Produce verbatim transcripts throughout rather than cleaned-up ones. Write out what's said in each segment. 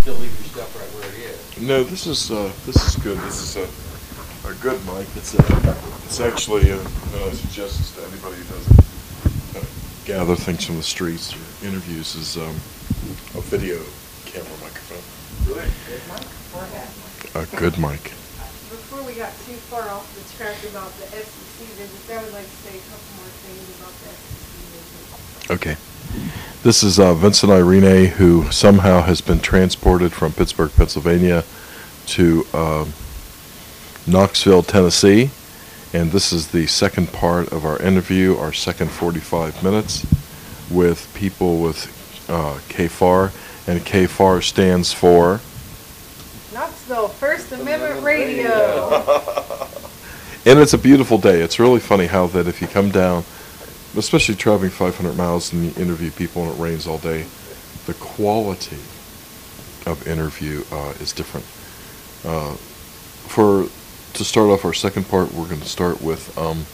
Still leave your stuff right where it is. No, this is uh, this is good. This is a, a good mic. It's a, it's actually a, uh, I suggest this to anybody who doesn't uh, gather things from the streets or interviews is um, a video camera microphone. Really? Good mic or a bad mic? A good mic. Before we got too far off the track about the F C C visits, I would like to say a couple more things about the F C C visits. Okay. This is uh, Vincent Irene, who somehow has been transported from Pittsburgh, Pennsylvania to uh, Knoxville, Tennessee. And this is the second part of our interview, our second forty-five minutes with people with uh, K F A R. And K F A R stands for? Knoxville First Amendment Radio. And it's a beautiful day. It's really funny how that if you come down, especially traveling five hundred miles and you interview people and it rains all day, the quality of interview uh, is different. Uh, for to start off our second part, we're going to start with um,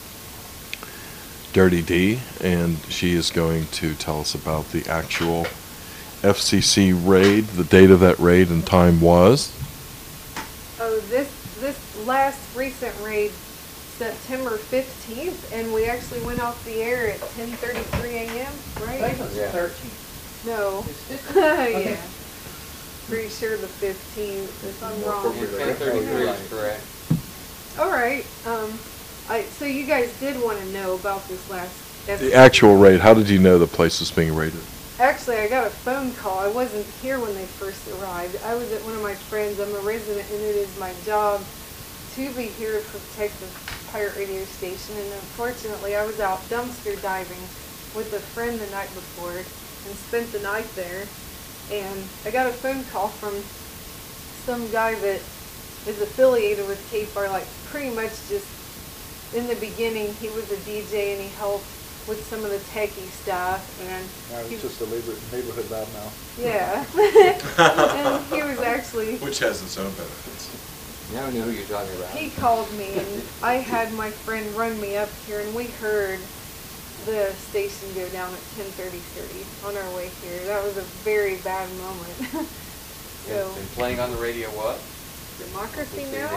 Dirty D, and she is going to tell us about the actual F C C raid. The date of that raid and time was? Oh, this this last recent raid, September fifteenth, and we actually went off the air at ten thirty-three a m, right? I think it was Yeah. thirteenth. No. It's fifteenth? Yeah. Pretty sure the fifteenth, if I'm wrong. ten thirty-three is correct. All right. Um, I so you guys did want to know about this last F C C The actual raid. How did you know the place was being raided? Actually, I got a phone call. I wasn't here when they first arrived. I was at one of my friends. I'm a resident, and it is my job to be here to protect the pirate radio station. And unfortunately, I was out dumpster diving with a friend the night before and spent the night there. And I got a phone call from some guy that is affiliated with K F A R, like pretty much just in the beginning. He was a D J and he helped with some of the techie stuff, and Now he- it's just a neighborhood, neighborhood loudmouth. yeah, and he was actually, Which has its own benefits. Now I know who you're talking about. he called me, and I had my friend run me up here, and we heard the station go down at ten thirty-three on our way here. That was a very bad moment. So, And playing on the radio what? democracy now?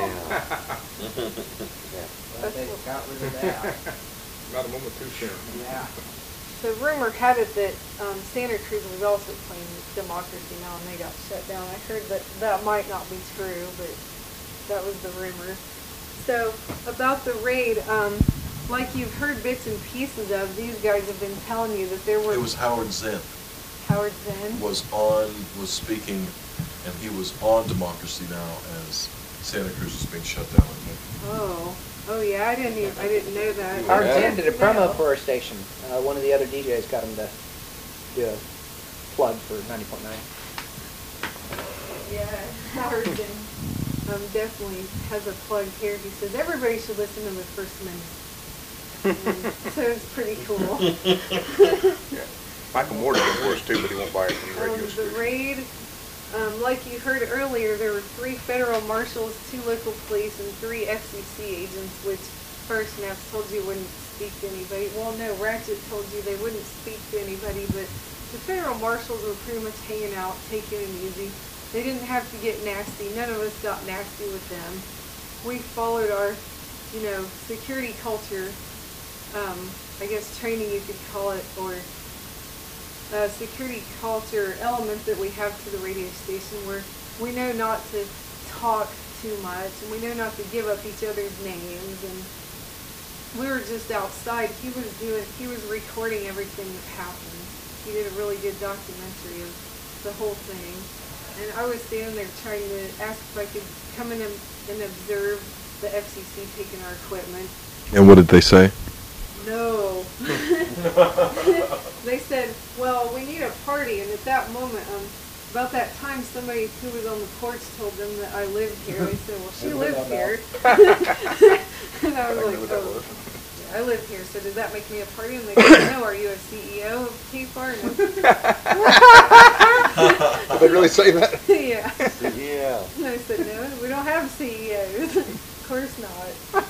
Yeah. Well, they got rid of that. Not a moment too soon. Yeah. So rumor had it that um, Santa Cruz was also playing Democracy Now! And they got shut down. I heard that that might not be true, but that was the rumor. So about the raid, um, like you've heard bits and pieces of, these guys have been telling you that there were... It was Howard Zinn Howard Zinn? was on, was speaking, and he was on Democracy Now! As Santa Cruz was being shut down. I think. Oh. Oh yeah, I didn't even, I didn't know that. Howard Yeah. Zinn did a promo for our station. Uh, one of the other D Js got him to do a plug for ninety point nine. Yeah, Howard Zinn um, definitely has a plug here. He says everybody should listen to the First Amendment. Um, so it's pretty cool. Yeah. Michael Moore did it for us too, but he won't buy it from the Um, radio the station. raid, um, like you heard earlier, there were three federal marshals, two local police, and three F C C agents, which First Naps told you wouldn't speak to anybody. Well, no, Ratchet told you they wouldn't speak to anybody, but the federal marshals were pretty much hanging out, taking it easy. They didn't have to get nasty. None of us got nasty with them. We followed our, you know, security culture, um, I guess training you could call it, or uh, security culture element that we have to the radio station, where we know not to talk too much, and we know not to give up each other's names, and we were just outside. He was doing, he was recording everything that happened. He did a really good documentary of the whole thing. And I was standing there trying to ask if I could come in and, and observe the F C C taking our equipment. And what did they say? No. They said, well, we need a party. And at that moment, um, about that time, somebody who was on the porch told them that I lived here. They said, well, she lives here. And I was like, oh, yeah, I live here, so does that make me a party? And they said, no, are you a C E O of K F A R? Did they really say that? Yeah. Yeah. And I said, no, we don't have C E Os. Of course not.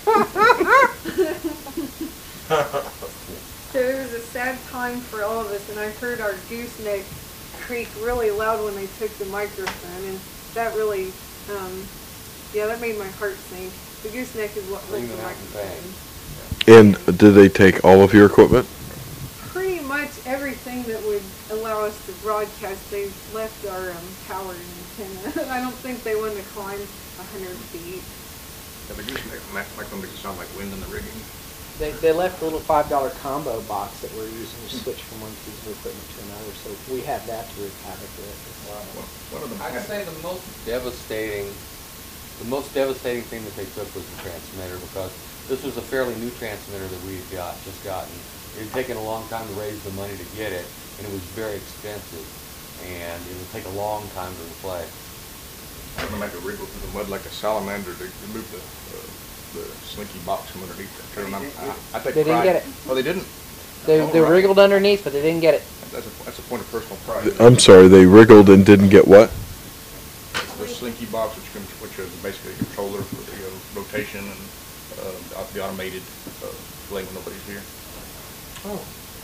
So it was a sad time for all of us, and I heard our gooseneck creak really loud when they took the microphone, and that really, um, yeah, that made my heart sink. The gooseneck is what holds Leave the it out in microphone. And did they take all of your equipment? Pretty much everything that would allow us to broadcast, they left our um, tower and antenna. I don't think they wanted to climb a hundred feet. Yeah, the gooseneck mic- microphone makes it sound like wind in the rigging. They, they left a little five dollar combo box that we're using to switch from one piece of equipment to another, so we have that to wreak havoc with. One, one of them I'd had- say the most devastating, the most devastating thing that they took was the transmitter, because this was a fairly new transmitter that we had got, just gotten. It had taken a long time to raise the money to get it, and it was very expensive, and it would take a long time to replace. I don't know, make a wriggle through the mud like a salamander to remove the, uh, the slinky box from underneath that. Turn them out. I, I take They didn't pride- get it. Oh, they didn't? They, Oh, they right. wriggled underneath, but they didn't get it. That's a, that's a point of personal pride. I'm sorry, they wriggled and didn't get what? The slinky box, which, con- which is basically a controller for the uh, rotation and uh, the au- the automated uh, play when nobody's here. Oh.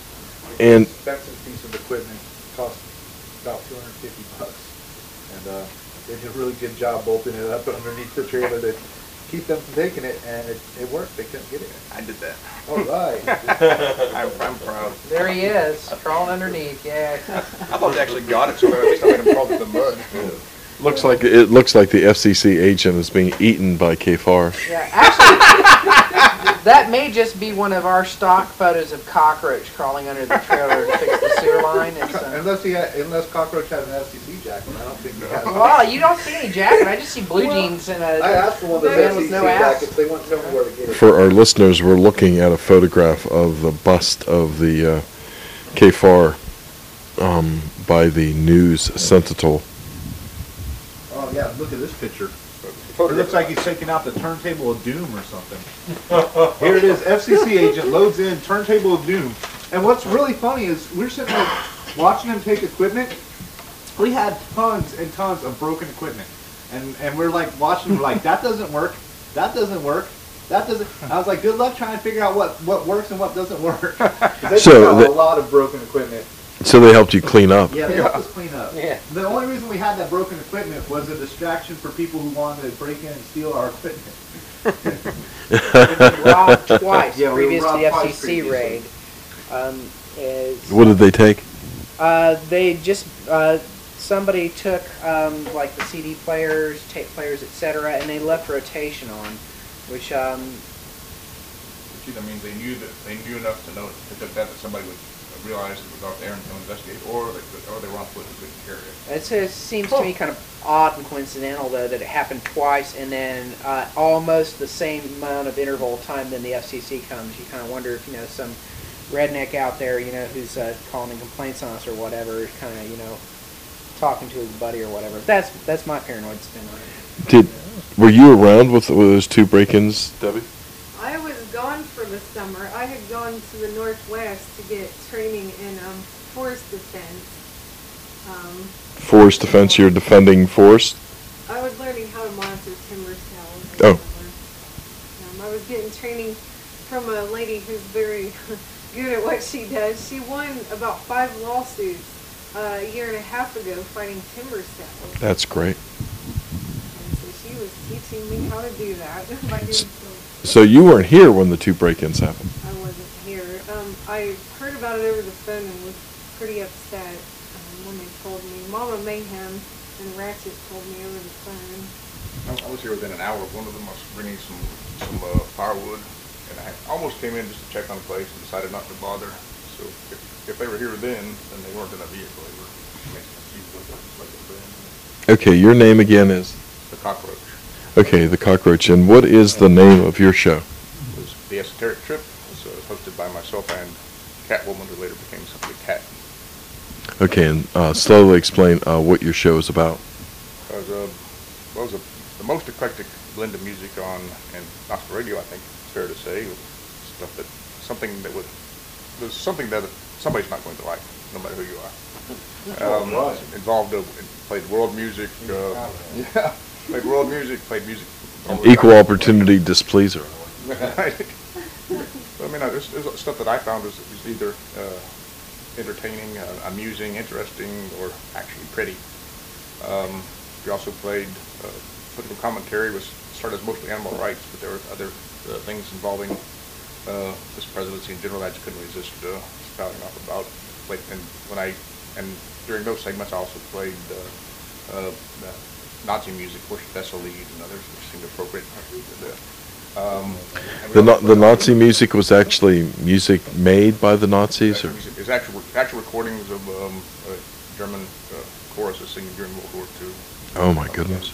And Expensive piece of equipment, cost about two hundred fifty bucks. And, uh, they did a really good job bolting it up underneath the trailer to keep them from taking it, and it, it worked, they couldn't get it. I did that. All right. I'm, I'm proud. There he is, crawling underneath, yeah. I thought they actually got it, so at least I made them crawl through the mud. looks like it looks like the F C C agent is being eaten by K F A R. Yeah, actually, that may just be one of our stock photos of cockroach crawling under the trailer to fix the sewer line. It's, uh, Unless he had, unless Cockroach has an F C C jacket, I don't think he has. well, you don't see any jacket. I just see blue Well, jeans and I a asked for one of those man F C with C no ass. jackets, they won't tell me where to get it. For our listeners, we're looking at a photograph of the bust of the uh, K F A R um, by the News Sentinel. Oh, yeah, look at this picture. It looks like he's taking out the turntable of doom or something. Here it is, F C C agent loads in turntable of doom. And what's really funny is we're sitting there watching him take equipment. We had tons and tons of broken equipment. And and we're like watching, we're like, that doesn't work, that doesn't work, that doesn't. I was like, good luck trying to figure out what, what works and what doesn't work. 'Cause They So so, the- a lot of broken equipment. So they helped you clean up. Yeah, they helped us clean up. Yeah. The only reason we had that broken equipment was a distraction for people who wanted to break in and steal our equipment. robbed twice Yeah, we were previous to robbed the F C twice C previously. raid. Um, is, What did they take? Uh, they just uh, somebody took um, like the C D players, tape players, et cetera, and they left rotation on, which um, Which either means they knew that, they knew enough to know that, that, that somebody would realize it was out there and go investigate, or they could, or they were on foot and couldn't carry it. It's, it seems to me kind of odd and coincidental, though, that it happened twice and then uh, almost the same amount of interval of time then the F C C comes. You kind of wonder if, you know, some redneck out there, you know, who's uh, calling in complaints on us or whatever, is kind of, you know, talking to his buddy or whatever. That's that's my paranoid spin on it. Did were you around with, with those two break-ins, Debbie? I was gone for the summer. I had gone to the Northwest to get training in um, forest defense. Um, Forest defense. You're defending forest. I was learning how to monitor timber cells. Oh. Um, I was getting training from a lady who's very good at what she does. She won about five lawsuits uh, a year and a half ago fighting timber cells. That's great. And so she was teaching me how to do that by doing some. So you weren't here when the two break-ins happened. I wasn't here. Um, I heard about it over the phone and was pretty upset um, when they told me. Mama Mayhem and Ratchet told me over the phone. I, I was here within an hour. One of them was bringing some, some uh, firewood, and I almost came in just to check on the place and decided not to bother. So if, if they were here then, then they weren't in a vehicle. They were making a few like a, like a friend. Okay, your name again is? The cockroach. Okay, the cockroach. And what is the name of your show? It was The Esoteric Trip. It was uh, hosted by myself and Catwoman, who later became simply Cat. Okay, and uh, slowly explain uh, what your show is about. It was, uh, well, it was a, the most eclectic blend of music on, and Knoxville radio, I think it's fair to say, stuff that, something that would, there's something that somebody's not going to like, no matter who you are. Um, Right. Involved, uh, in- played world music, uh, yeah, played world music, played music. all the Equal time. opportunity displeaser. Right. I mean, uh, there's, there's stuff that I found is, is either uh, entertaining, uh, amusing, interesting, or actually pretty. Um, we also played uh, political commentary, which started as mostly animal rights, but there were other uh, things involving uh, this presidency in general that I just couldn't resist uh, spouting off about. Like, and when I and during those segments, I also played uh, uh, Nazi music, Worship Thessaly, and others, which seemed appropriate. Um, The, Na- the Nazi music was actually music made by the Nazis? Or? It's actual, actual recordings of um, uh, German uh, choruses singing during World War Two. Oh my goodness.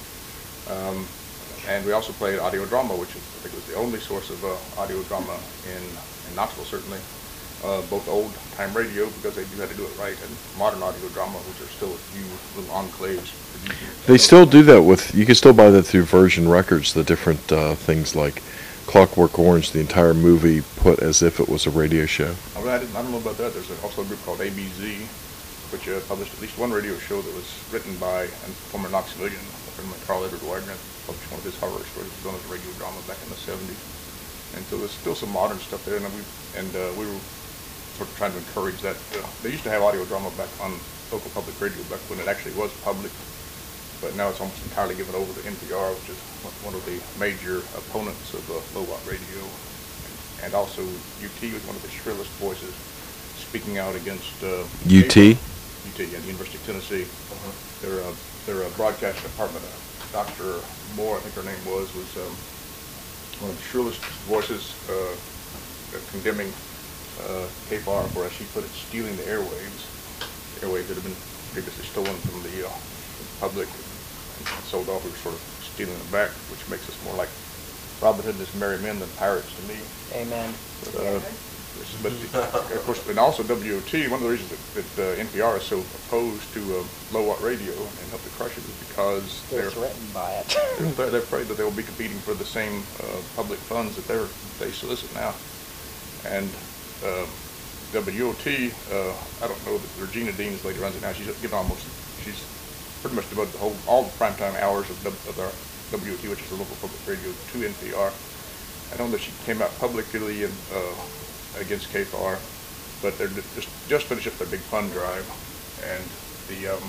Um, and we also played audio drama, which is, I think was the only source of uh, audio drama in, in Knoxville, certainly. Uh, both old-time radio, because they do have to do it right, and modern audio drama, which are still a few little enclaves. They still do that with, you can still buy that through Version Records, the different uh, things like Clockwork Orange, the entire movie put as if it was a radio show. I, I, didn't, I don't know about that. There's also a group called A B Z, which uh, published at least one radio show that was written by a former Knoxvillian, a friend of mine, Carl Edward Wagner, published one of his horror stories. It was on as a radio drama back in the seventies. And so there's still some modern stuff there, and we, and, uh, we were sort of trying to encourage that. Uh, they used to have audio drama back on local public radio back when it actually was public, but now it's almost entirely given over to N P R, which is one of the major opponents of uh, low-watt radio. And, and also U T was one of the shrillest voices speaking out against uh, U T? U T, yeah, the University of Tennessee. Uh-huh. Their, uh, their uh, broadcast department, uh, Doctor Moore, I think her name was, was um, one of the shrillest voices uh, uh, condemning Uh, K F R for, as she put it, stealing the airwaves, airwaves that have been previously stolen from the uh, public and sold off. We were sort of stealing them back, which makes us more like Robin Hood and his merry men than pirates to me. Amen. But, uh, but of course, and also W O T, one of the reasons that, that uh, N P R is so opposed to uh, low-watt radio and help to crush it is because They're they're, threatened by it. they're, they're afraid that they will be competing for the same uh, public funds that they're, they solicit now. And Uh, W O T, uh, I don't know that Regina Dean is the lady who runs it now. She's given almost, she's pretty much devoted the whole, all the primetime hours of, of our W O T, which is the local public radio, to N P R. I know that she came out publicly in, uh, against K F R, but they're just just finished up their big fund drive, and the um,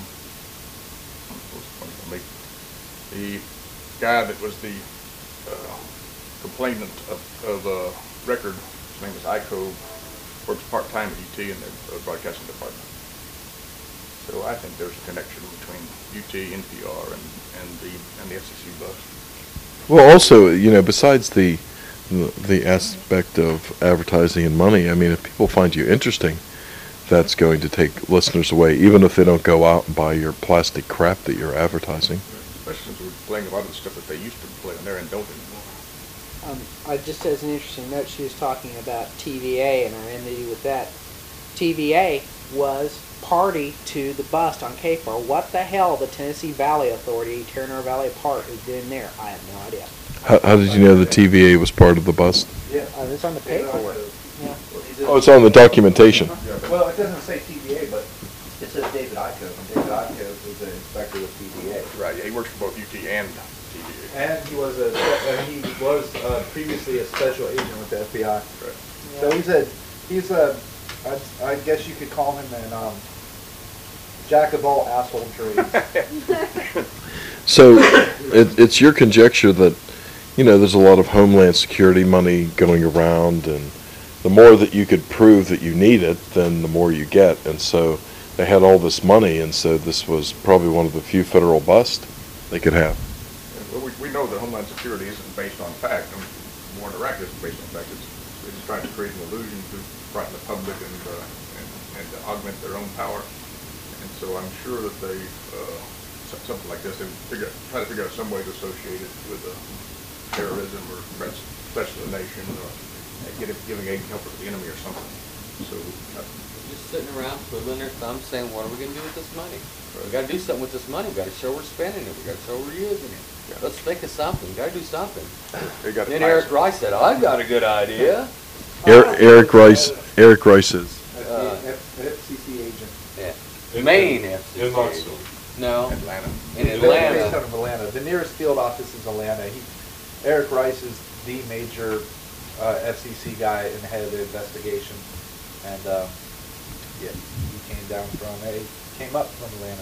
the guy that was the uh, complainant of, of uh, record, his name is Ico, works part-time at U T in the uh, broadcasting department. So I think there's a connection between U T, N P R, and, and the and the F C C bus. Well, also, you know, besides the, the the aspect of advertising and money, I mean, if people find you interesting, that's going to take listeners away, even if they don't go out and buy your plastic crap that you're advertising. Especially since we're playing a lot of the stuff that they used to play on there and don't anymore. Um, I just as an interesting note, she was talking about T V A and our enmity with that. T V A was party to the bust on K F R. What the hell the Tennessee Valley Authority tearing our valley apart is doing there? I have no idea. How, how did you know the T V A was part of the bust? Yeah. Uh, it's on the paperwork. Yeah. Oh, it's on the documentation. Well, it doesn't say T V A, but it says David Ico, and David Ico is an inspector with T V A. Right, yeah, he works for both U T and T V A. And he was a, and he was uh, previously a special agent with the F B I. Right. So he's a, he's a, I, I guess you could call him an um, jack of all asshole trades. So it, it's your conjecture that, you know, there's a lot of Homeland Security money going around, and the more that you could prove that you need it, then the more you get. And so they had all this money, and so this was probably one of the few federal busts they could have. Well, we, we know that Homeland Security isn't based on fact. I mean, war in Iraq isn't based on fact. It's, they're just trying to create an illusion to frighten the public and, uh, and, and to augment their own power. And so I'm sure that they, uh, something like this, they figure, try to figure out some way to associate it with uh, terrorism or threats, threats to the nation, or get it, giving aid and help to the enemy or something. So uh, Just sitting around twiddling their thumbs saying, what are we going to do with this money? We got to do something with this money. We got to show we're spending it. We got to show we're using it. Yeah. Let's think of something. We got to do something. they got Then Eric Rice said, I've got a good idea. Eric, Eric Rice, Eric Rice is. Uh, F C C agent. Yeah. Maine F C C. In Knoxville. No. Atlanta. In Based Atlanta. out of Atlanta. The nearest field office is Atlanta. He, Eric Rice is the major uh, F C C guy and head of the investigation. And uh, Yeah, he came down from, he came up from Atlanta.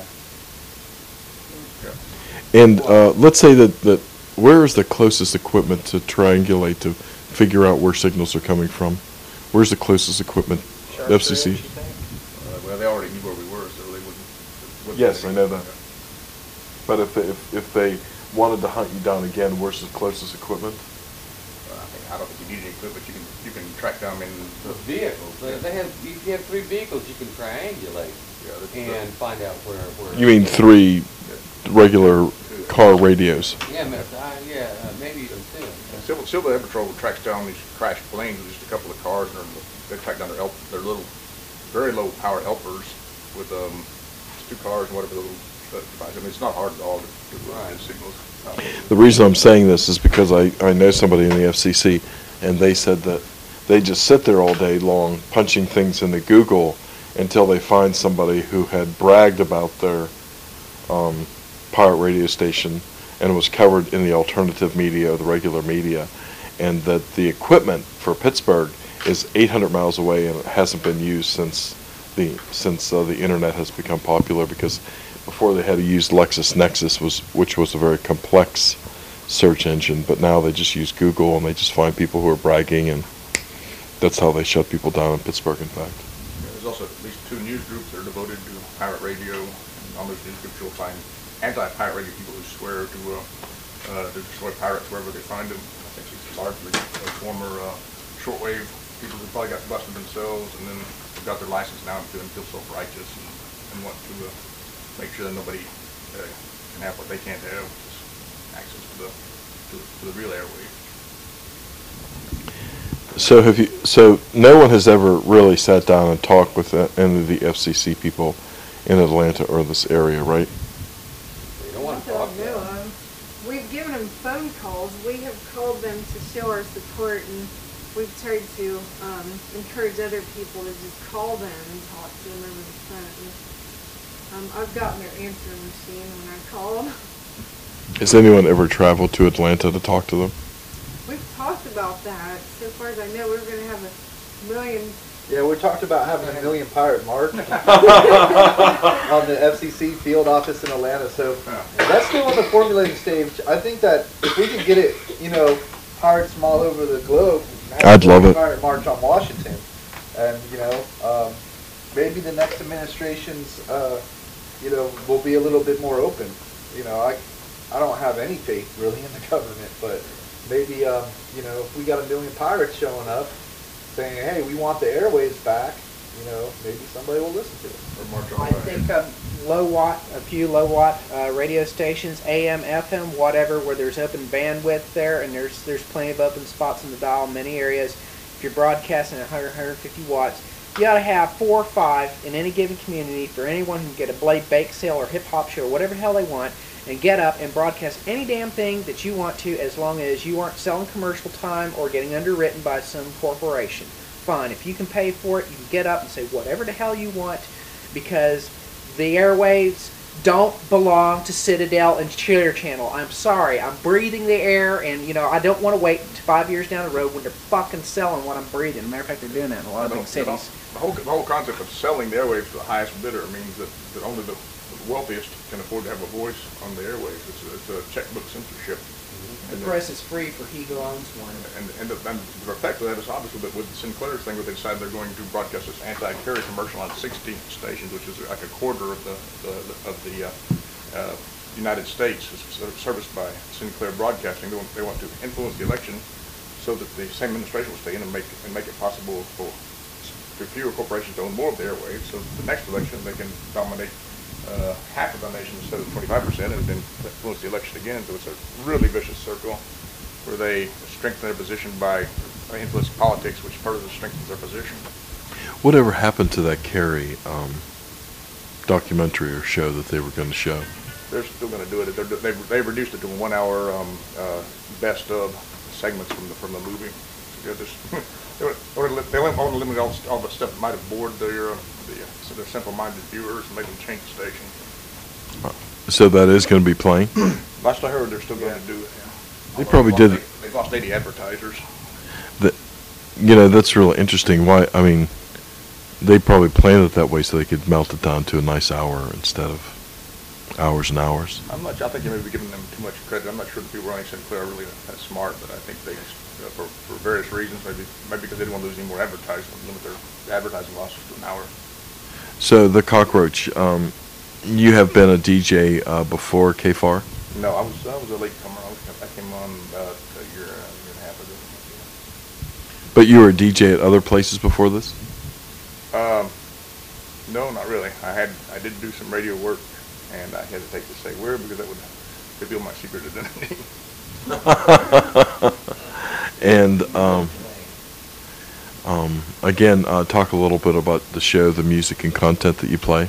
And uh, let's say that, that where is the closest equipment to triangulate to figure out where signals are coming from? Where's the closest equipment? F C C? Ridge, you think? Uh, well, they already knew where we were, so they wouldn't. wouldn't Yes, do I know anything. that. But if they, if, if they wanted to hunt you down again, where's the closest equipment? Uh, I think, I don't think you need any equipment, you can, you can track down in The the, vehicles, they, they have, if you have three vehicles, you can triangulate yeah, the- and find out where, where. You mean three regular car radios? Yeah, ma- uh, yeah, uh, maybe even two. And Civil, Civil Air Patrol tracks down these crashed planes with just a couple of cars, and they track down their elp, their little, very low power helpers with, um, just two cars and whatever the little uh, device. I mean, it's not hard at all to, to look Right. at signals. The reason I'm saying this is because I, I know somebody in the F C C, and they said that they just sit there all day long punching things into Google until they find somebody who had bragged about their um, pirate radio station and was covered in the alternative media or the regular media, and that the equipment for Pittsburgh is eight hundred miles away and it hasn't been used since the since uh, the internet has become popular, because before they had to use LexisNexis, was which was a very complex search engine, but now they just use Google and they just find people who are bragging, and that's how they shut people down in Pittsburgh, in fact. Yeah, there's also at least two news groups that are devoted to pirate radio. And on those news groups, you'll find anti-pirate radio people who swear to, uh, uh, to destroy pirates wherever they find them. I think it's largely uh, former uh, shortwave people who probably got busted themselves and then got their license now and feeling feel self-righteous and, and want to uh, make sure that nobody uh, can have what they can't have, which is access to the to, to the real airwaves. So have you? So no one has ever really sat down and talked with uh, any of the F C C people in Atlanta or this area, right? They don't want to Not talk that I know about it. of. We've given them phone calls. We have called them to show our support, and we've tried to um, encourage other people to just call them and talk to them over the phone. Um, I've gotten their answering machine when I call them. Has anyone ever traveled to Atlanta to talk to them? We've talked about that. So far as I know, we're going to have a million. Yeah, we talked about having a million pirate march on the F C C field office in Atlanta, so that's still in the formulating stage. I think that if we could get it, you know, pirates from all over the globe, have I'd a love it. pirate march on Washington, and you know, um, maybe the next administration's, uh, you know, will be a little bit more open. You know, I, I don't have any faith really in the government, but maybe, um, you know, if we got a million pirates showing up saying, hey, we want the airwaves back, you know, maybe somebody will listen to it. Or march on I by. think um, low watt, a few low watt uh, radio stations, A M, F M, whatever, where there's open bandwidth there, and there's there's plenty of open spots in the dial in many areas. If you're broadcasting at one hundred, one hundred fifty watts, you ought to have four or five in any given community for anyone who can get a Blade bake sale or hip hop show or whatever the hell they want, and get up and broadcast any damn thing that you want to, as long as you aren't selling commercial time or getting underwritten by some corporation. Fine. If you can pay for it, you can get up and say whatever the hell you want, because the airwaves don't belong to Citadel and Clear Channel. I'm sorry. I'm breathing the air, and, you know, I don't want to wait five years down the road when they're fucking selling what I'm breathing. Matter of fact, they're doing that in a lot of big You know, cities. The whole, the whole concept of selling the airwaves to the highest bidder means that, that only the wealthiest can afford to have a voice on the airwaves. It's a, it's a checkbook censorship. The And press is free for he who owns one. And, and, the, and the effect of that is obviously that with Sinclair's thing, where they decided they're going to broadcast this anti-carry commercial on sixty stations, which is like a quarter of the, the of the uh, uh, United States is serviced by Sinclair Broadcasting. They want, they want to influence the election so that the same administration will stay in and make and make it possible for for fewer corporations to own more of the airwaves. So the next election they can dominate uh, half of the nation instead of twenty-five percent, and then influence the election again. So it's a really vicious circle where they strengthen their position by by influencing politics, which further strengthens their position. Whatever happened to that Kerry um, documentary or show that they were going to show? They're still going to do it. They're, they've, they've reduced it to a one-hour um, uh, best of segments from the from the movie. So they're just they want to they want to limit all, all the stuff that might have bored their uh, the uh, their simple-minded viewers and make them change the station. So that is going to be playing? Last I heard, they're still going to do it. Yeah. They Although probably they've did lost- They've lost eighty advertisers. That, you know, that's really interesting. Why? I mean, They probably planned it that way so they could melt it down to a nice hour instead of hours and hours. I'm not, I think you may be giving them too much credit. I'm not sure the people running Sinclair are really that smart, but I think they, uh, for, for various reasons, maybe, maybe because they didn't want to lose any more advertising, limit their advertising losses to an hour. So the Cockroach, um, you have been a D J uh, before K F A R? No, I was, I was a late comer. I, was, I came on about a year, a year and a half ago. But you were a D J at other places before this? Um, no, not really. I had, I did do some radio work, and I hesitate to say where because that would reveal my secret identity. And um, um, again, uh, talk a little bit about the show, the music and content that you play.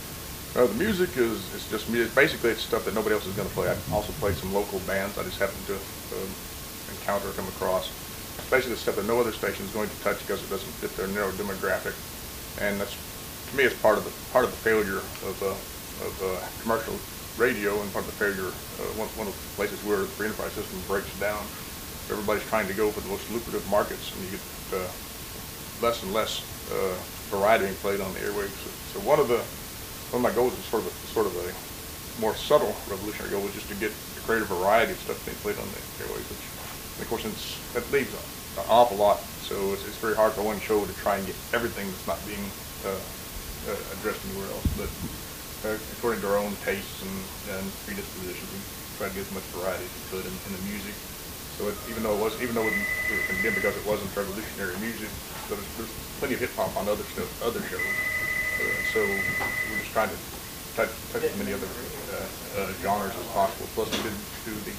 Uh, the music is it's just music. Basically, it's stuff that nobody else is going to play. I also played some local bands. I just happened to um, encounter, come across. It's basically stuff that no other station is going to touch because it doesn't fit their narrow demographic. And that's, to me, it's part of the part of the failure of uh, of uh, commercial radio, and part of the failure. Uh, one one of the places where the free enterprise system breaks down. Everybody's trying to go for the most lucrative markets, and you get uh, less and less uh, variety being played on the airwaves. So, so one of the One of my goals is sort of a, sort of a more subtle revolutionary goal, was just to get to create a variety of stuff being played on the airwaves. Which, and of course, it's, that leaves an awful lot. So it's, it's very hard for one show to try and get everything that's not being uh, uh, addressed anywhere else. But uh, according to our own tastes and, and predispositions, we try to get as much variety as we could in, in the music. So it, even though it was, even though it was condemned because it wasn't revolutionary music, there's, there's plenty of hip hop on other stuff, other shows. Uh, so we're just trying to touch, touch as many other uh, uh, genres as possible. Plus, we did do the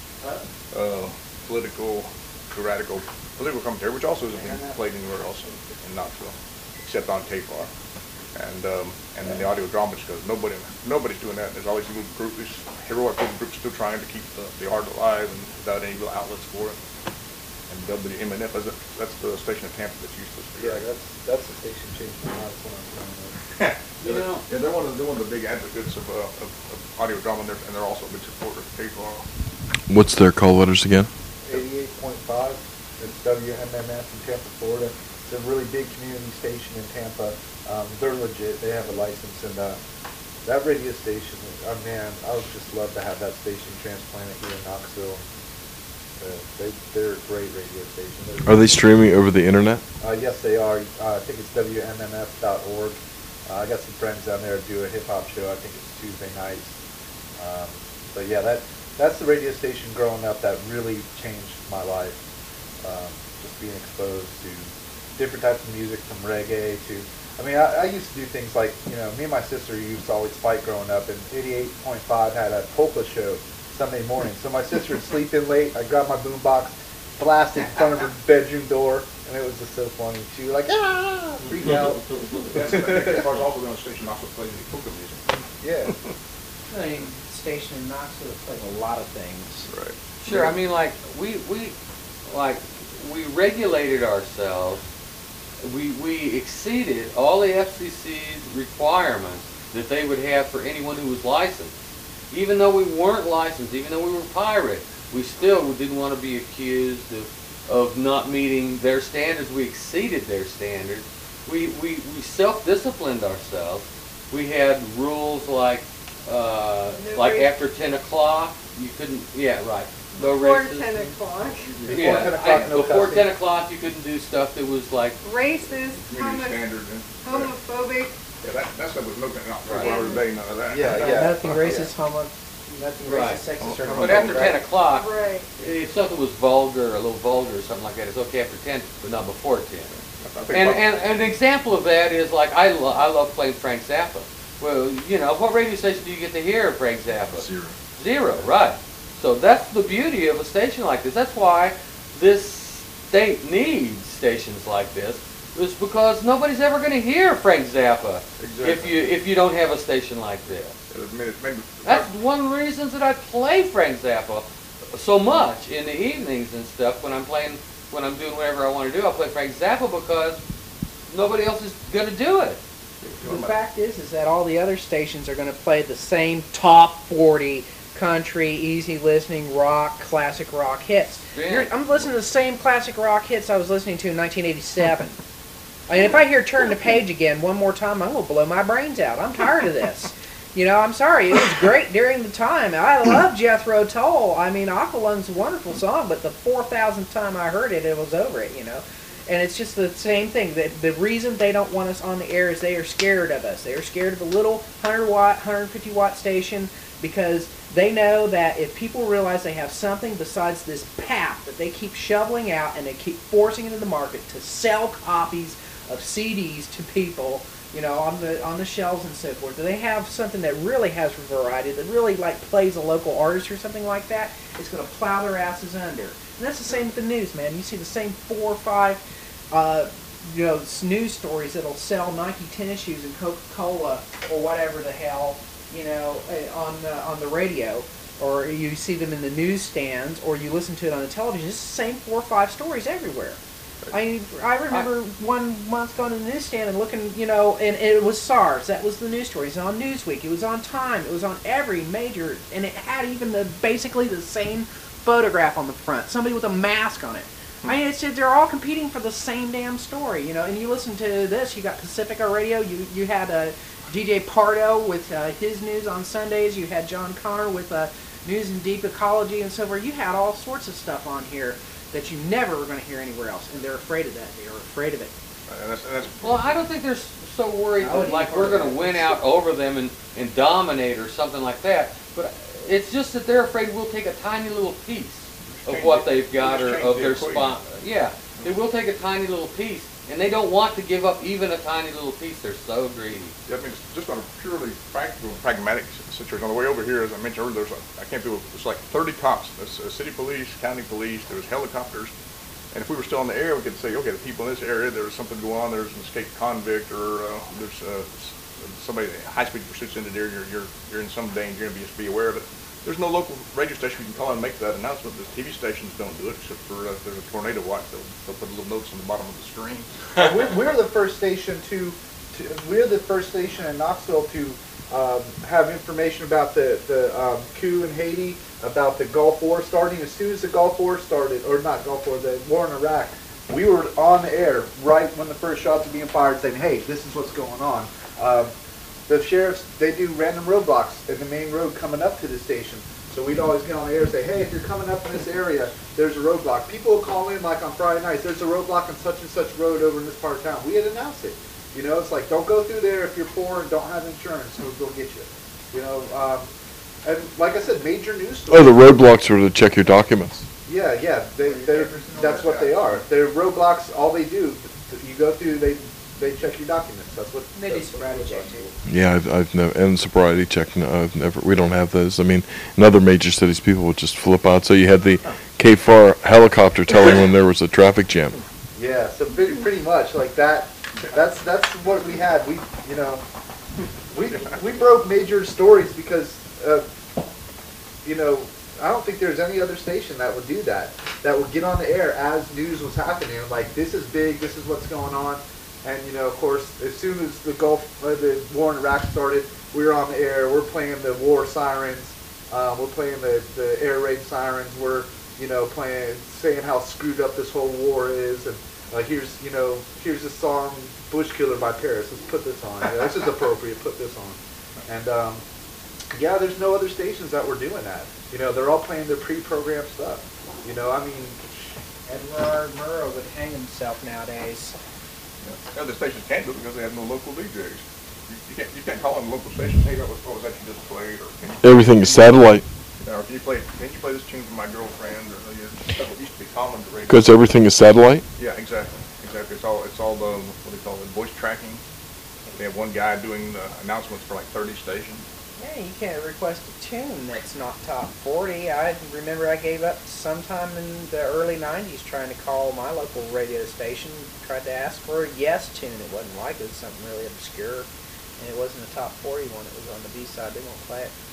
uh, political, the radical political commentary, which also isn't being played anywhere else in, in Knoxville, except on K F A R. And um, and then the audio drama, because nobody nobody's doing that. There's all these little groups, these heroic little groups still trying to keep the, the art alive and without any real outlets for it. And W M N F, is it, that's the station in Tampa that's useless. Yeah, that's, that's the station changed my life when I was growing up. You know, yeah, they're one of the, they're one of the big advocates of, uh, of, of audio drama, and they're, and they're also a big supporter of K F A R. What's their call letters again? eighty-eight point five, it's W M M F in Tampa, Florida. It's a really big community station in Tampa. Um, they're legit, they have a license, and uh, that radio station, oh man, I would just love to have that station transplanted here in Knoxville. Uh, they, they're a great radio station. They're Are they streaming over the internet? Uh, yes, they are. Uh, I think it's W M M F dot org. Uh, I got some friends down there who do a hip-hop show. I think it's Tuesday nights. Um, but yeah, that that's the radio station growing up that really changed my life. Um, just being exposed to different types of music, from reggae to... I mean, I, I used to do things like, you know, me and my sister used to always fight growing up, and eighty-eight point five had a polka show Sunday morning. So my sister would sleep in late. I grabbed my boombox, blasted in front of her bedroom door, and it was just so funny. She was like, ah, freak out. That's, K F A R is also on a station also plays the polka music. Yeah. I mean, station in Knoxville that plays a lot of things. Right. Sure, I mean, like, we, we, like, we regulated ourselves. We, we exceeded all the F C C's requirements that they would have for anyone who was licensed. Even though we weren't licensed, even though we were pirate, we still didn't want to be accused of, of not meeting their standards. We exceeded their standards. We, we, we self-disciplined ourselves. We had rules like, uh, No like race- after ten o'clock, you couldn't, yeah, right. No Before races. ten o'clock. Yeah, ten o'clock, I- no before cussing. ten o'clock, you couldn't do stuff that was like, Racist, Community homo- standard. And, homophobic. yeah, that, that stuff was no, not Right. twenty hours a day, none of that. Yeah, Uh, yeah. Nothing racist, homo, nothing Right. racist, sexist, or but after ten o'clock, Right. if something was vulgar, a little vulgar or something like that, it's okay after ten, but not before ten. I think And, about- and, an example of that is like, I, lo- I love playing Frank Zappa. Well, you know, what radio station do you get to hear Frank Zappa? Zero. Zero, right. So that's the beauty of a station like this. That's why this state needs stations like this, is because nobody's ever going to hear Frank Zappa if Exactly. you if you don't have a station like this. I mean, it's maybe, That's one of the reasons that I play Frank Zappa so much in the evenings and stuff when I'm playing, when I'm doing whatever I want to do. I play Frank Zappa because nobody else is going to do it. The fact is, is that all the other stations are going to play the same top forty country, easy listening, rock, classic rock hits. Yeah. You're, I'm listening to the same classic rock hits I was listening to in nineteen eighty-seven. I mean, if I hear "Turn the Page" again one more time, I'm gonna blow my brains out. I'm tired of this. You know, I'm sorry. It was great during the time. I love Jethro Tull. I mean, Aqualung's a wonderful song, but the four thousandth time I heard it, it was over it, you know. And it's just the same thing. The, the reason they don't want us on the air is they are scared of us. They are scared of a little one hundred watt, one hundred fifty watt station because they know that if people realize they have something besides this pap that they keep shoveling out and they keep forcing into the market to sell copies of C Ds to people, you know, on the on the shelves and so forth. They have something that really has variety, that really like plays a local artist or something like that. It's going to plow their asses under. And that's the same with the news, man. You see the same four or five, uh, you know, news stories that'll sell Nike tennis shoes and Coca-Cola or whatever the hell, you know, on uh, on the radio, or you see them in the newsstands, or you listen to it on the television. It's the same four or five stories everywhere. I I remember one month going to the newsstand and looking, you know, and, and it was SARS. That was the news story. It was on Newsweek. It was on Time. It was on every major, and it had even the basically the same photograph on the front. Somebody with a mask on it. I mean, it's they're all competing for the same damn story, you know. And you listen to this. You got Pacifica Radio. You you had a D J Pardo with uh, his news on Sundays. You had John Connor with uh, news and deep ecology and so forth. You had all sorts of stuff on here that you never are going to hear anywhere else, and they're afraid of that. They are afraid of it. And that's, and that's, Well, I don't think they're so worried I would that, like eat we're part of going to that. win out over them and, and dominate or something like that. But it's just that they're afraid we'll take a tiny little piece of Change what it. they've got We'll or just of change their the equation. spot. Yeah, they will take a tiny little piece, and they don't want to give up even a tiny little piece. They're so greedy. I mean, it's just on a purely practical, pragmatic situation. On the way over here, as I mentioned earlier, there's like, I can't believe it was like thirty cops. There's uh, city police, county police, there was helicopters. And if we were still in the air, we could say, okay, the people in this area, there's something going on, there's an escaped convict, or uh, there's uh, somebody, high-speed pursuits into there, you're, you're, you're in some danger, you're going to be, be aware of it. There's no local radio station you can call and make that announcement. The T V stations don't do it, except for uh, if there's a tornado watch, they'll, they'll put little notes on the bottom of the screen. we're, we're the first station to, to, we're the first station in Knoxville to um, have information about the, the um, coup in Haiti, about the Gulf War starting. As soon as the Gulf War started, or not Gulf War, the war in Iraq, we were on the air right when the first shots were being fired saying, hey, this is what's going on. Um, the sheriffs, they do random roadblocks in the main road coming up to the station. So we'd always get on the air and say, hey, if you're coming up in this area, there's a roadblock. People would call in like on Friday nights, there's a roadblock on such and such road over in this part of town. We had announced it. You know, it's like, don't go through there if you're poor and don't have insurance, we'll go get you. You know, um, and like I said, major news stories. Oh, the roadblocks are to check your documents. Yeah, yeah, they, they're, that's what they are. They're roadblocks, all they do, you go through, they they check your documents, that's what. They do that's what sobriety roadblocks check, do. too. Yeah, I've, I've never, and sobriety check, no, I've never, we don't have those. I mean, in other major cities, people would just flip out. So you had the K F A R helicopter telling when there was a traffic jam. Yeah, so pretty, pretty much like that, that's, that's what we had. We, you know, we, we broke major stories because, uh, you know, I don't think there's any other station that would do that, that would get on the air as news was happening. Like, this is big, this is what's going on. And, you know, of course, as soon as the Gulf, uh, the war in Iraq started, we were on the air, we're playing the war sirens, uh, we're playing the, the air raid sirens, we're, you know, playing, saying how screwed up this whole war is, and uh, here's, you know, here's a song, Bush Killer by Paris, let's put this on. You know, this is appropriate, put this on. And, um, yeah, there's no other stations that were doing that. You know, they're all playing their pre-programmed stuff. You know, I mean, Edward Murrow would hang himself nowadays. Yeah, other stations can't do it because they have no local D Js. You, you can't you can't call on the local station, hey, what was, what was that you just played, or can you, Everything is satellite, you know, or can you play can you play this tune for my girlfriend, or you know, stuff that used to be common to radio. because everything is satellite. Yeah, exactly, exactly. It's all it's all the what do you call it, voice tracking. They have one guy doing the announcements for like thirty stations. Yeah, you can't request a tune that's not top forty. I remember I gave up sometime in the early nineties trying to call my local radio station, tried to ask for a Yes tune. It wasn't like it, it was something really obscure, and it wasn't a top forty one. It was on the B side. They won't play it.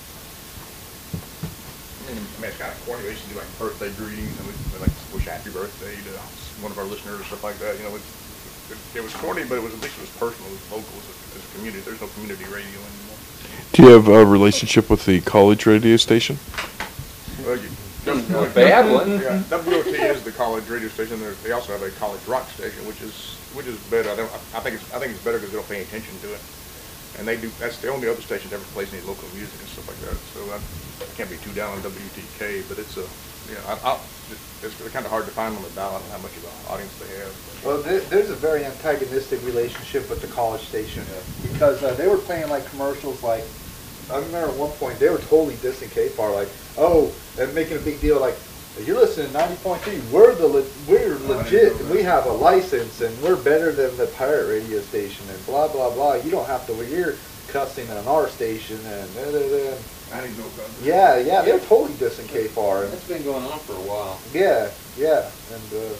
I mean, I mean it's kind of corny. We used to do like birthday greetings, and we we like wish happy birthday to one of our listeners or stuff like that. You know, it, it, it was corny, but it was at least it was personal, it was local as a, as a community. There's no community radio anymore. Do you have a relationship with the college radio station? Well, you, A bad one. Yeah, W O T is the college radio station. There- They also have a college rock station, which is, which is better. I don't, I think it's, I think it's better because they don't pay attention to it. And they do, that's the only other station that ever plays any local music and stuff like that. So I I can't be too down on W T K, but it's a, you know, I, I, it's kind of hard to find on the dial how much of an audience they have. Well, there, there's a very antagonistic relationship with the college station because uh, they were playing like commercials. Like I remember at one point they were totally dissing K F A R, like, oh, and making a big deal, like, you're listening to ninety point three. We're the le- we're legit. And we have a license, and we're better than the pirate radio station, and blah blah blah. You don't have to. We're cussing on our station, and da, da, da. I didn't know about that. yeah, yeah, they're totally dissing K F A R. And That's been going on for a while. yeah, yeah, and. Uh,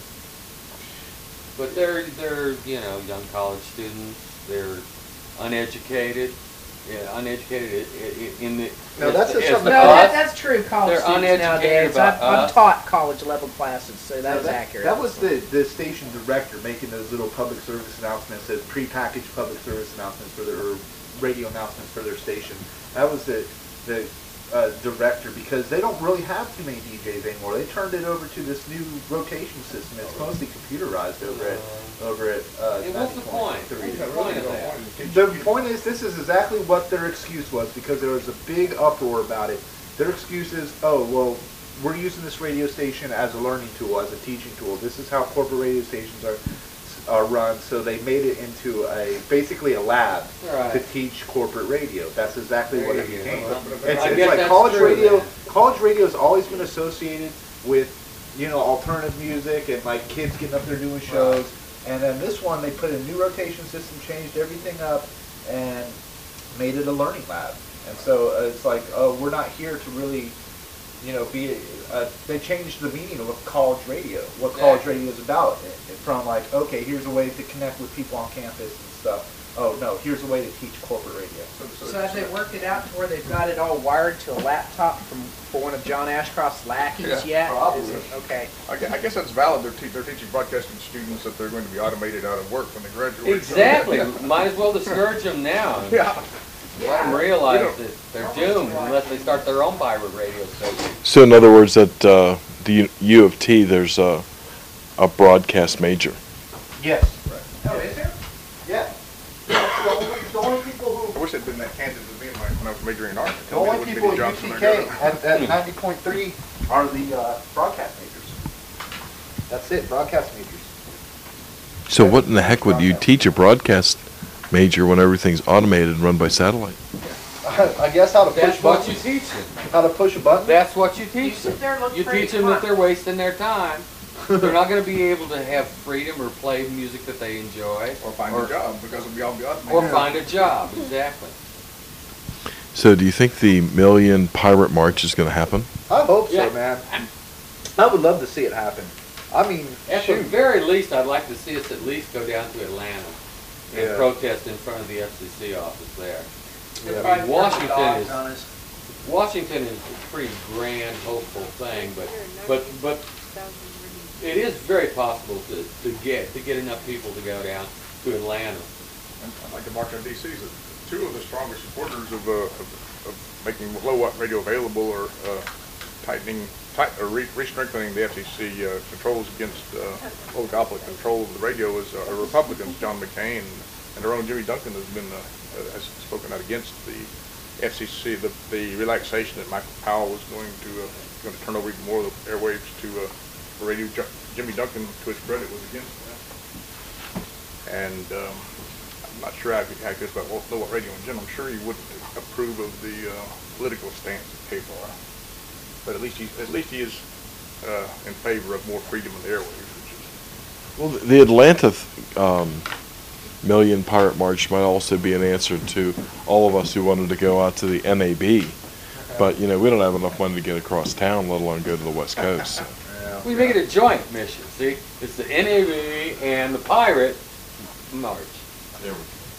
But they're, they're, you know, young college students, they're uneducated, yeah, uneducated i- i- in the. No, that's just as something- the No, that, cost- that's true. College They're students uneducated nowadays. about I've, I've us. taught college level classes, so that's that, accurate. That was the, the station director making those little public service announcements, those prepackaged public service announcements for their, or radio announcements for their station. That was the, the uh, director, because they don't really have too many D Js anymore. They turned it over to this new rotation system. It's mostly computerized over at, over at uh, And what's the point? ninety point three. What's the point of that? The point is, this is exactly what their excuse was, because there was a big uproar about it. Their excuse is, oh, well, we're using this radio station as a learning tool, as a teaching tool. This is how corporate radio stations are are run, so they made it into a, basically a lab Right. to teach corporate radio. That's exactly what There it you go. became. Well, It's, I it's guess like that's college true radio. then. College radio has always been associated with, you know, alternative music and like kids getting up there doing shows. And then this one, they put a new rotation system, changed everything up, and made it a learning lab. And so uh, it's like, oh, we're not here to really, you know, be. Uh, they changed the meaning of what college radio, what college Exactly. radio is about, from like, okay, here's a way to connect with people on campus and stuff. Oh no, here's a way to teach corporate radio. So have they worked it out to where they've got it all wired to a laptop from for one of John Ashcroft's lackeys Yeah, yet? probably. Is it, okay. I gue- I guess that's valid. They're, te- they're teaching broadcasting students that they're going to be automated out of work when they graduate. Exactly, might as well discourage them now. and Yeah. Let them realize You know- that they're doomed unless they start their own pirate radio station. So in other words, at uh, the U- U of T, there's a, a broadcast major. Yes. Oh, is there? Yeah. The only, the only people I who, wish they'd been that candid with me when I when I was majoring in art. the only people at U T K at, at ninety point three are the uh, broadcast majors. That's it, broadcast majors. So what in the heck would you teach a broadcast major when everything's automated and run by satellite? I guess how to push That's what you buttons. teach them. How to push a button. That's what you You teach sit them. there and look You pretty teach them that smart. they're wasting their time. They're not going to be able to have freedom or play music that they enjoy. Or find a job because it'll be all be automated. Or find a job, exactly. So do you think the Million Pirate March is going to happen? I hope Yeah. so, man. I would love to see it happen. I mean, At the shoot. very least, I'd like to see us at least go down to Atlanta and Yeah. protest in front of the F C C office there. Yeah. I mean, Washington Dogs is, on us. Washington is a pretty grand, hopeful thing, but, but, but it is very possible to, to get, to get enough people to go down to Atlanta. And I'd like to mark on D C's that two of the strongest supporters of, uh, of, of making low-watt radio available or uh, tightening, tight, or re- re-strengthening the F C C uh, controls against uh, oligopoly control of the radio is uh, Republicans. John McCain and their own Jimmy Duncan has been uh, uh, has spoken out against the F C C, the, the relaxation that Michael Powell was going to uh, going to turn over even more of the airwaves to uh, radio. Ju- Jimmy Duncan, to his credit, was against that. And um, I'm not sure how he how he feels about low watt radio in general. I'm sure he wouldn't approve of the uh, political stance of K F A R, but at least he at least he is uh, in favor of more freedom in the airwaves, which is Well, the Atlanta th- um, Million Pirate March might also be an answer to all of us who wanted to go out to the N A B. But, you know, we don't have enough money to get across town, let alone go to the West Coast. So. Yeah. We make it a joint mission, see? It's the N A B and the Pirate March. There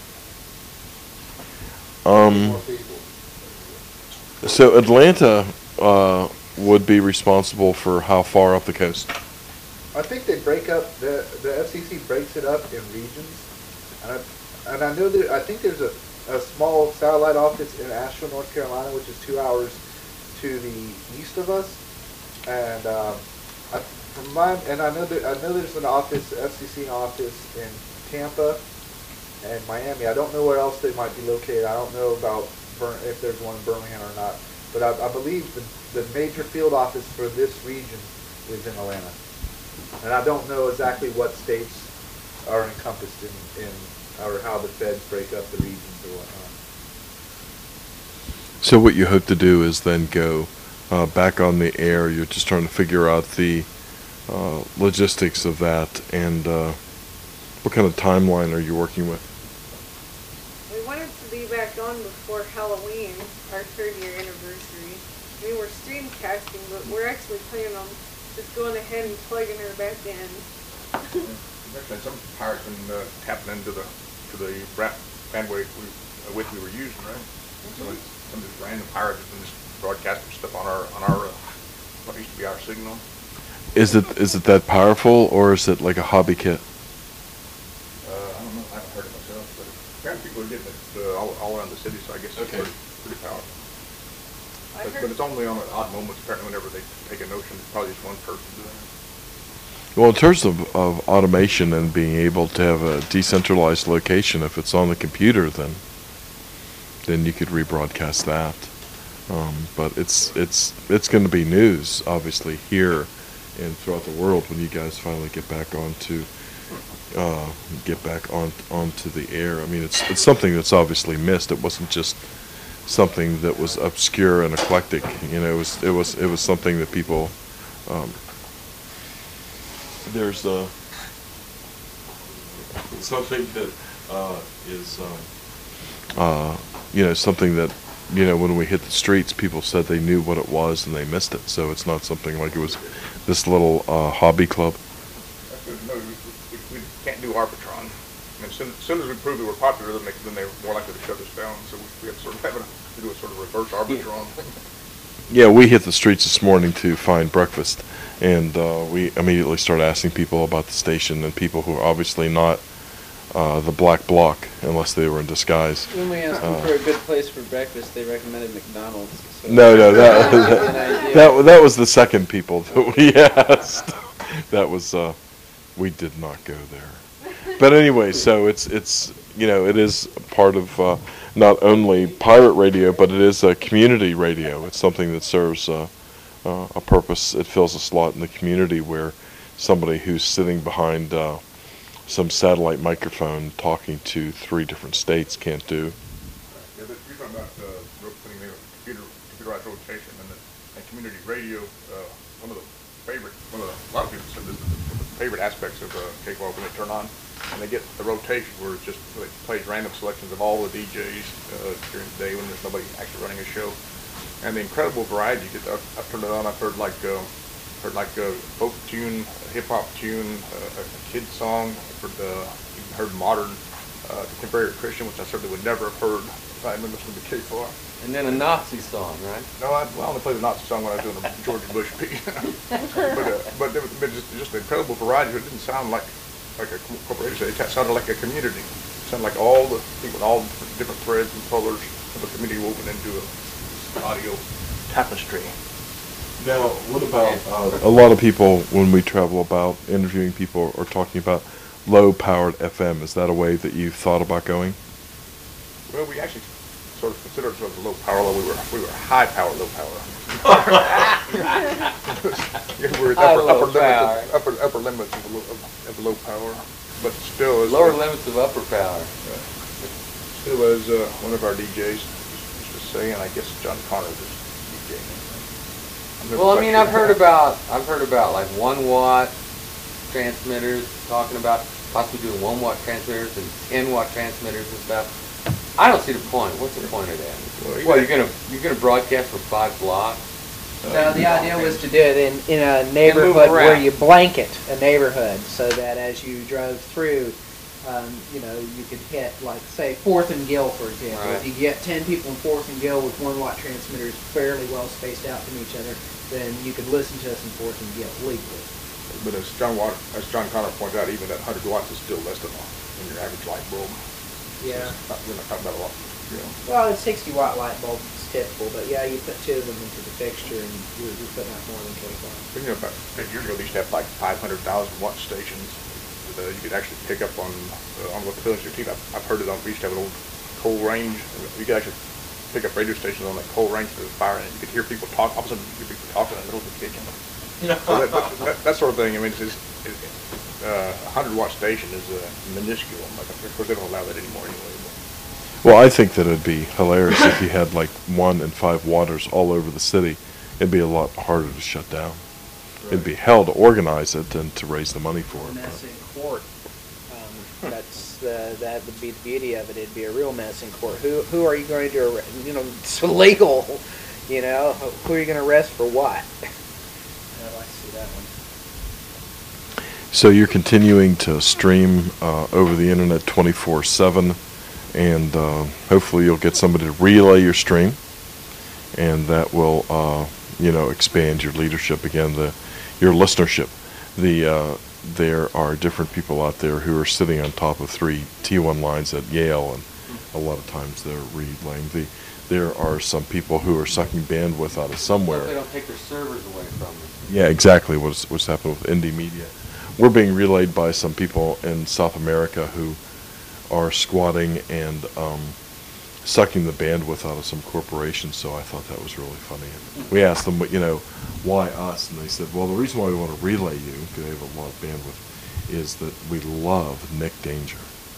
Um, More people. so Atlanta uh, would be responsible for how far up the coast? I think they break up, the, the F C C breaks it up in regions. And I, and I know that, I think there's a, a small satellite office in Asheville, North Carolina, which is two hours to the east of us. And um, I, from my, and I know that I know there's an office, F C C office in Tampa and Miami. I don't know where else they might be located. I don't know about Bur- if there's one in Birmingham or not. But I, I believe the, the major field office for this region is in Atlanta. And I don't know exactly what states are encompassed in, in or how the feds break up the regions or whatnot. So what you hope to do is then go uh, back on the air. You're just trying to figure out the uh, logistics of that, and uh, what kind of timeline are you working with? We wanted to be back on before Halloween, our third year anniversary. We were streamcasting, but we're actually planning on just going ahead and plugging her back in. Actually, some pirates been uh, tapping into the to the rap bandwidth we, uh, which we were using, right? Mm-hmm. So it's, some of these random pirates have been just broadcasting stuff on our on our uh, what used to be our signal. Is it is it that powerful, or is it like a hobby kit? Uh, I don't know. I haven't heard it myself, but apparently people are getting it uh, all, all around the city, so I guess it's Okay. pretty, pretty powerful. I But, heard- but it's only on odd moments, apparently, whenever they take a notion. It's probably just one person doing it. Well, in terms of, of automation and being able to have a decentralized location, if it's on the computer, then then you could rebroadcast that. Um, but it's it's it's going to be news, obviously, here and throughout the world when you guys finally get back onto uh, get back on onto the air. I mean, it's it's something that's obviously missed. It wasn't just something that was obscure and eclectic. You know, it was it was it was something that people. Um, there's uh, something that uh, is um, uh, you know, something that, you know, when we hit the streets, people said they knew what it was and they missed it. So it's not something like it was this little uh, hobby club. That's good. No, we, we, we can't do Arbitron. I mean, as soon, as soon as we prove that we're popular, then, they, then they're more likely to shut us down. So we, we have to sort of have a, to do a sort of reverse Arbitron. Yeah, we hit the streets this morning to find breakfast, and uh, we immediately started asking people about the station, and people who are obviously not uh, the black bloc, unless they were in disguise. When we asked them Uh, for a good place for breakfast, they recommended McDonald's. So No, no, that An that, idea. that that was the second people that we asked. That was uh, we did not go there. But anyway, so it's it's you know, it is part of uh, not only pirate radio, but it is a community radio. It's something that serves uh, uh, a purpose. It fills a slot in the community where somebody who's sitting behind uh, some satellite microphone talking to three different states can't do. Yeah, but you're talking about uh, ro- putting the computer, computerized rotation and, the, and community radio. Uh, one of the favorite, one of the, a lot of people said this is one of the favorite aspects of uh, K twelve when they turn on, and they get the rotation where it just it plays random selections of all the D Js uh, during the day when there's nobody actually running a show, and the incredible variety you get. I've, I've turned it on. I've heard like uh, heard like a folk tune, a hip hop tune, uh, a, a kid song. I've heard, uh, even heard modern, uh, contemporary Christian, which I certainly would never have heard if I had been listening to K four. And then a Nazi song, right? No, I, well, I only played the Nazi song when I was doing the George Bush piece. but uh, but it was but just, just an incredible variety. It didn't sound like like a corporation. It sounded like a community. It sounded like all the people, all different threads and colors of a community woven into a audio tapestry. Now, what about uh, a lot of people when we travel about interviewing people are talking about low-powered F M? Is that a way that you've thought about going? Well, we actually sort of consider ourselves a low power. We were we were high power, low power. we were at High upper, low upper, limits power. of, upper upper limits of, the low, of, of the low power, but still as Lower limits of upper power. still as uh, one of our D Js used to say, and I guess John Connor was DJing. I'm never Well, I quite mean, sure. I've heard about, I've heard about like one watt transmitters, talking about possibly doing one watt transmitters and ten watt transmitters and stuff. I don't see the point. What's the point of that? Well, Well, you're gonna you're gonna broadcast for five blocks. No, the idea was to do it in, in a neighborhood around. where you blanket a neighborhood so that as you drove through, um, you know, you could hit, like, say, Fourth and Gill, for example. Right. If you get ten people in Fourth and Gill with one watt transmitters fairly well spaced out from each other, then you could listen to us in Fourth and Gill legally. But as John Watt, as John Connor pointed out, even that one hundred watts is still less than, a, than your average light bulb. Yeah. It's not, we're not talking about a lot. You know. Well, a sixty watt light bulb typical, but yeah, you put two of them into the fixture and you're, you're putting out more than K F R. You know, about eight years ago, they used to have like five hundred thousand watt stations. Uh, you could actually pick up on, uh, on what the feelings of your team. I've, I've heard it on, we used to have an old coal range. You could actually pick up radio stations on that coal range to the fire, and you could hear people talk, all of a sudden you could hear people talking in the middle of the kitchen. So that, that, that, that sort of thing, I mean, it's, it's, it, uh, a hundred watt station is uh, minuscule. Like, of course, they don't allow that anymore anyway. But. Well, I think that it'd be hilarious if you had like one and five waters all over the city. It'd be a lot harder to shut down. Right. It'd be hell to organize it and to raise the money for it. Mess in court. Um, that's the, that would be the beauty of it. It'd be a real mess in court. Who who are you going to arrest? You know, it's illegal. You know, who are you going to arrest for what? I'd like to see that one. So you're continuing to stream uh, over the internet twenty-four seven, and uh, hopefully you'll get somebody to relay your stream, and that will, uh, you know, expand your leadership again, the your listenership. The uh, there are different people out there who are sitting on top of three T one lines at Yale, and a lot of times they're relaying. The there are some people who are sucking bandwidth out of somewhere. They don't take their servers away from them. Yeah, exactly. What's what's happened with Indie Media. We're being relayed by some people in South America who are squatting and um, sucking the bandwidth out of some corporations, so I thought that was really funny. And we asked them, you know, why us? And they said, well, the reason why we want to relay you, because they have a lot of bandwidth, is that we love Nick Danger.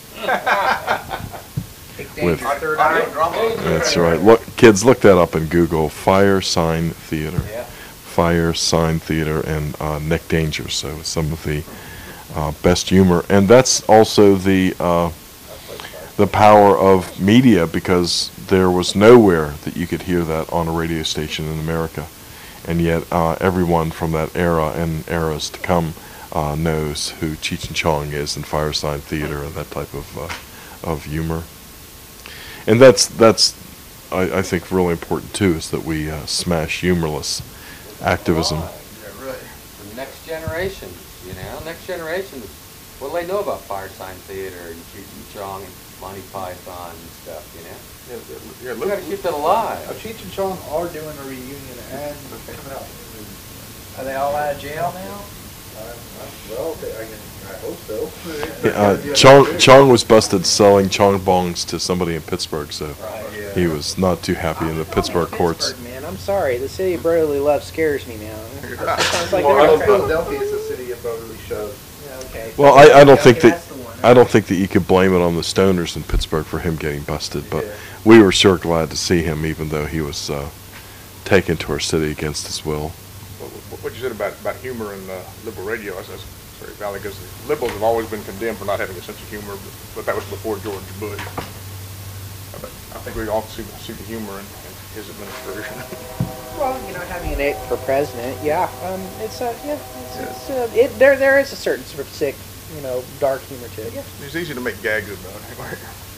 Nick With- Danger, third eye. That's right. Look, kids, look that up in Google. Fire Sign Theater. Yeah. Fire Sign Theater and uh, Nick Danger. So some of the uh, best humor, and that's also the uh, the power of media, because there was nowhere that you could hear that on a radio station in America, and yet uh, everyone from that era and eras to come uh, knows who Cheech and Chong is in Fire Sign Theater and that type of uh, of humor. And that's that's I, I think really important too, is that we uh, smash humorless activism. Yeah, right. The next generation, you know, next generation, what do they know about Fire Sign Theater and Cheech and Chong and Monty Python and stuff, you know? Yeah, yeah, We gotta keep that alive. Uh, Cheech and Chong are doing a reunion, and they're coming out. Are they all out of jail now? Uh, well, they, I, can, I hope so. Yeah, uh, Chong, Chong was busted selling Chong bongs to somebody in Pittsburgh, so Yeah. he was not too happy in the Pittsburgh courts. Pittsburgh, man, I'm sorry. The city of brotherly love scares me now. Sounds like Well, they're well, Philadelphia is the city of brotherly shows. Yeah, okay. Well, I, I don't Okay, think that that's the one. I don't think that you could blame it on the stoners in Pittsburgh for him getting busted, but Yeah. we were sure glad to see him, even though he was uh, taken to our city against his will. What, what you said about, about humor in uh, liberal radio, that's, that's very valid, because liberals have always been condemned for not having a sense of humor, but, but that was before George Bush. But I think we all see, see the humor in, in his administration. Well, you know, having an ape for president, yeah, um, it's uh, yeah, it's, it's uh, it there there is a certain sort of sick, you know, dark humor to it. Yeah. It's easy to make gags about it.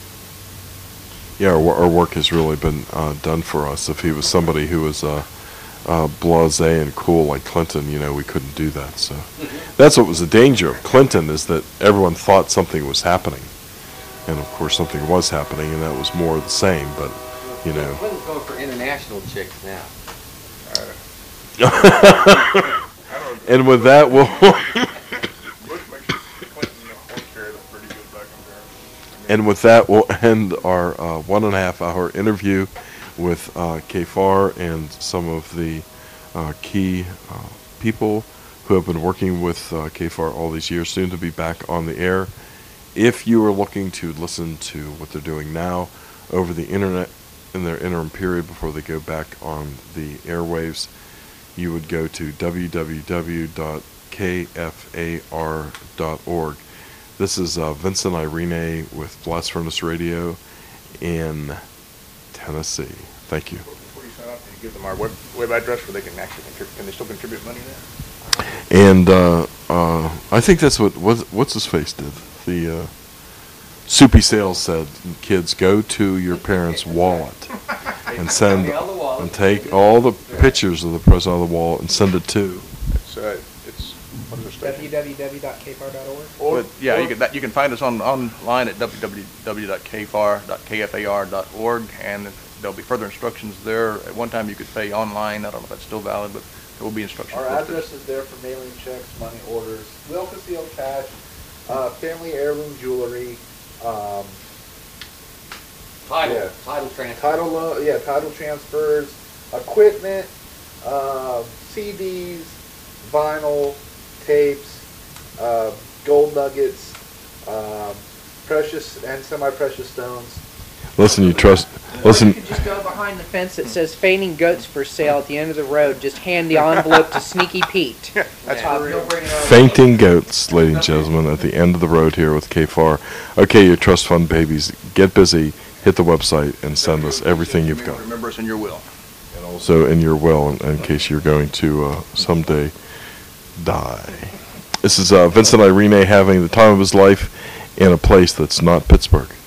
Yeah, our, wo- our work has really been uh, done for us. If he was somebody who was uh, uh, blasé and cool like Clinton, you know, we couldn't do that. So that's what was the danger of Clinton, is that everyone thought something was happening. And of course something was happening, and that was more of the same, but, you know. Clinton's going for international chicks now. And with that, we'll... Bush makes Clinton a horse carrier that's pretty good by comparison. And with that, we'll end our uh, one and a half hour interview with uh, K F A R and some of the uh, key uh, people who have been working with uh, K F A R all these years, soon to be back on the air. If you are looking to listen to what they're doing now over the internet in their interim period before they go back on the airwaves, you would go to w w w dot k f a r dot org. This is uh, Vincent Irene with Blast Furnace Radio in Tennessee. Thank you. Before you sign up, can you give them our web, web address where they can actually contribute? Can they still contribute money there? And uh, uh, I think that's what, what what's his face did. The uh, Soupy Sales said, kids, go to your parents' wallet and send and take all the pictures of the president on the wall and send it to. It's, uh, it's, what is the w station? w w dot k f a r dot org. Or, But, yeah, or- you can, that, you can find us on online at w w w dot k f a r dot k f a r dot org, and there'll be further instructions there. At one time, you could pay online. I don't know if that's still valid, but there will be instructions. Our posted. address is there for mailing checks, money orders, will concealed cash, uh, family heirloom jewelry, um, Title, Yeah. title transfer. title, lo- yeah, title transfers, equipment, uh, C Ds, vinyl, tapes, uh, gold nuggets, um, precious and semi-precious stones. Listen, you trust, Or you listen, could just go behind the fence that says fainting goats for sale at the end of the road. Just hand the envelope to Sneaky Pete. That's Uh, for he'll real. bring it over. fainting goats, ladies and gentlemen, at the end of the road here with K F A R. Okay, your trust fund babies, get busy, hit the website, and send us everything you've got. Remember us in your will. And also in your will, in, in case you're going to uh, someday die. This is uh, Vincent Irene having the time of his life in a place that's not Pittsburgh.